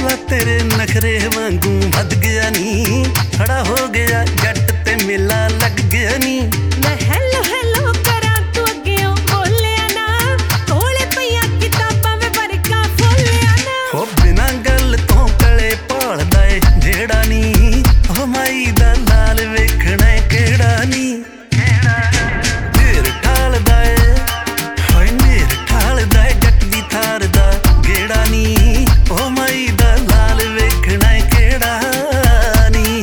ਹੌਸਲਾ ਤੇਰੇ ਨਖਰੇ ਵਾਂਗੂ ਵੱਧ ਗਿਆ ਨੀ, ਖੜਾ ਹੋ ਗਿਆ ਜੱਟ ਤੇ ਮੇਲਾ ਲੱਗ ਗਿਆ ਨੀ। ਮੈਂ ਹੈਲੋ ਹੈਲੋ ਕਰਾਂ ਤੂੰ ਅੱਗਿਓਂ ਬੋਲਿਆ ਨਾ, ਕੋਲੇ ਪਈਆਂ ਕਿਤਾਬਾਂ ਵੇ ਵਰਗਾ ਫੋਲਿਆ ਨਾ। ਹੋ ਬਿਨਾਂ ਗੱਲ ਤੋਂ ਕਲੇ ਭਾਲਦਾ ਏ ਜਿਹੜਾ ਨੀ, ਉਹ ਮਾਈ ਦਾ ਲਾਲ ਵੇਖਣਾ ਕਿਹੜਾ ਨੀ। ਢੇਰ ਢਾਲਦਾ ਏ ਹੋਏ ਢੇਰ ਢਾਲਦਾ ਏ ਜੱਟ ਦੀ ਥਾਰ ਦਾ ਗੇੜਾ ਨੀ, ਉਹ ਮਾਈ ਦਾ ਲਾਲ ਵੇਖਣਾ ਕਿਹੜਾ ਨੀ।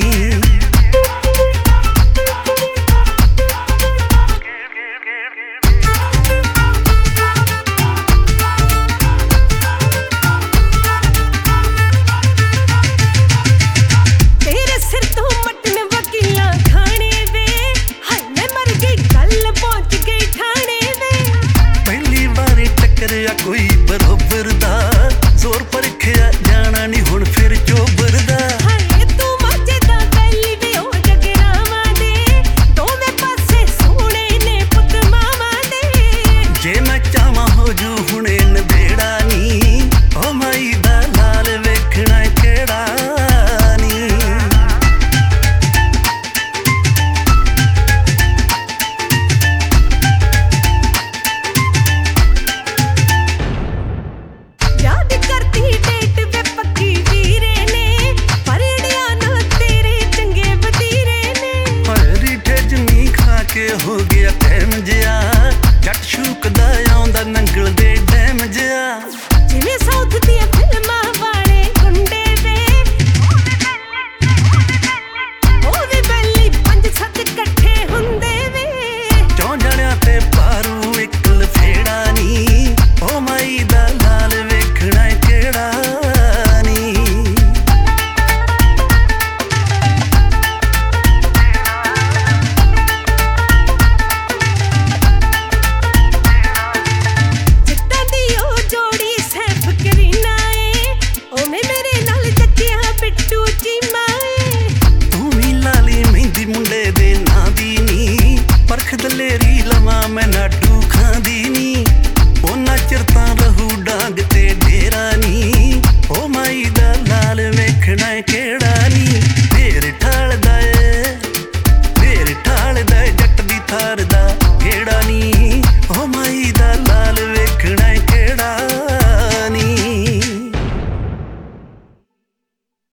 ਤੇਰੇ ਸਿਰ ਤੋਂ ਮਟਨ ਵਕੀਲਾਂ ਖਾਣੇ ਵੇ, ਹਾਏ ਮੈਂ ਮਰ ਗਈ ਗੱਲ ਪਹੁੰਚ ਗਈ ਠਾਣੇ ਵੇ। ਪਹਿਲੀ ਵਾਰੀ ਟੱਕਰਿਆ ਕੋਈ ਬਰੋਬਰ ਦਾ, ਜ਼ੋਰ ਪਰਖਿਆ ਜਾਣਾ ਨੀ ਹੁਣ ਫਿਰ ਚੋਬਰ ਦਾ। ਹਾਏ ਤੂੰ ਮਾਝੇ ਦਾ ਵੈਲੀ ਵੇ ਉਹ ਜਗਰਾਵਾਂ ਦੇ, ਦੋਵੇਂ ਪਾਸੇ ਸੋਹਣੇ ਨੇ ਪੁੱਤ ਮਾਵਾਂ ਦੇ। ਜੇ ਮੈਂ